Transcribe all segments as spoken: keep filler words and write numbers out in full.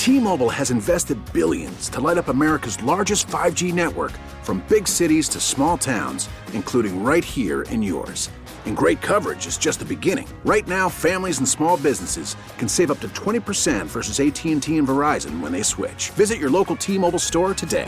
T-Mobile has invested billions to light up America's largest five G network, from big cities to small towns, including right here in yours. And great coverage is just the beginning. Right now, families and small businesses can save up to twenty percent versus A T and T and Verizon when they switch. Visit your local T-Mobile store today.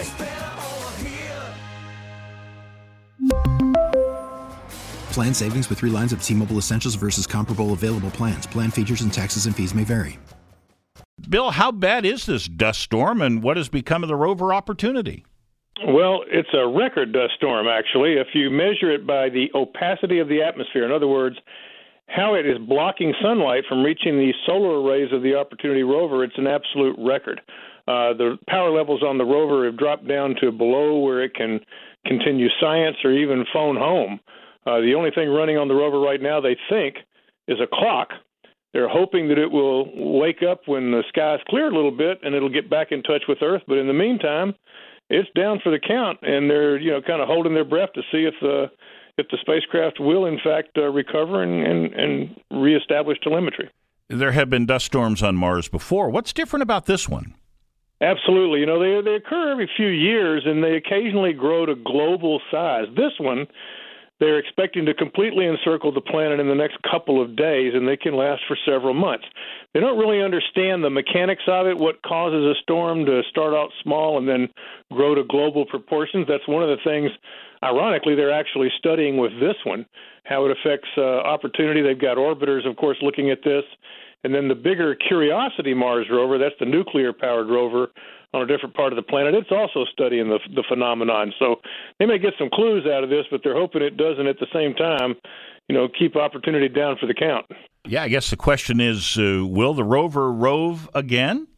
Plan savings with three lines of T-Mobile Essentials versus comparable available plans. Plan features and taxes and fees may vary. Bill, how bad is this dust storm, and what has become of the rover Opportunity? Well, it's a record dust storm, actually. If you measure it by the opacity of the atmosphere, in other words, how it is blocking sunlight from reaching the solar arrays of the Opportunity rover, it's an absolute record. Uh, the power levels on the rover have dropped down to below where it can continue science or even phone home. Uh, the only thing running on the rover right now, they think, is a clock. They're hoping that it will wake up when the skies clear a little bit and it'll get back in touch with Earth. But in the meantime, it's down for the count, and they're you know kind of holding their breath to see if the if the spacecraft will in fact uh, recover and, and, and reestablish telemetry. There have been dust storms on Mars before. What's different about this one? Absolutely. You know, they they occur every few years, and they occasionally grow to global size. This one, they're expecting to completely encircle the planet in the next couple of days, and they can last for several months. They don't really understand the mechanics of it, what causes a storm to start out small and then grow to global proportions. That's one of the things, ironically, they're actually studying with this one, how it affects uh, Opportunity. They've got orbiters, of course, looking at this. And then the bigger Curiosity Mars rover, that's the nuclear-powered rover on a different part of the planet, it's also studying the, the phenomenon. So they may get some clues out of this, but they're hoping it doesn't at the same time, you know, keep Opportunity down for the count. Yeah, I guess the question is, uh, will the rover rove again?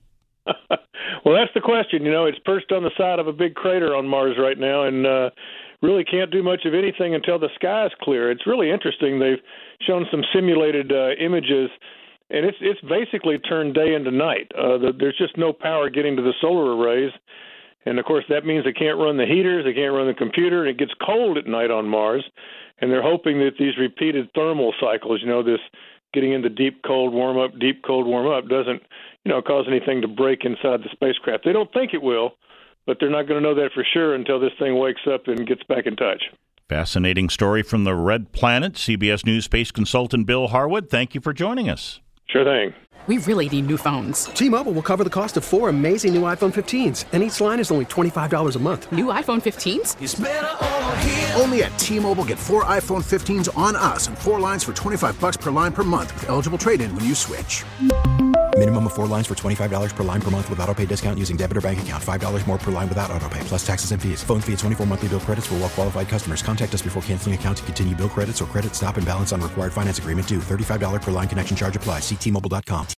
Well, that's the question. You know, it's perched on the side of a big crater on Mars right now, and uh, really can't do much of anything until the sky is clear. It's really interesting. They've shown some simulated uh, images, and it's it's basically turned day into night. Uh, the, there's just no power getting to the solar arrays. And, of course, that means they can't run the heaters, they can't run the computer, and it gets cold at night on Mars. And they're hoping that these repeated thermal cycles, you know, this getting into deep cold, warm up, deep cold, warm up, doesn't, you know, cause anything to break inside the spacecraft. They don't think it will, but they're not going to know that for sure until this thing wakes up and gets back in touch. Fascinating story from the Red Planet. C B S News space consultant Bill Harwood, thank you for joining us. Sure thing. We really need new phones. T-Mobile will cover the cost of four amazing new iPhone fifteens, and each line is only twenty-five dollars a month. New iPhone fifteens? It's better over here. Only at T-Mobile, get four iPhone fifteens on us and four lines for twenty-five bucks per line per month with eligible trade-in when you switch. Minimum of four lines for twenty-five dollars per line per month with autopay discount using debit or bank account. five dollars more per line without autopay, plus taxes and fees. Phone fee at twenty-four monthly bill credits for well-qualified customers. Contact us before canceling account to continue bill credits or credit stop and balance on required finance agreement due. thirty-five dollars per line connection charge applies. See T Mobile dot com.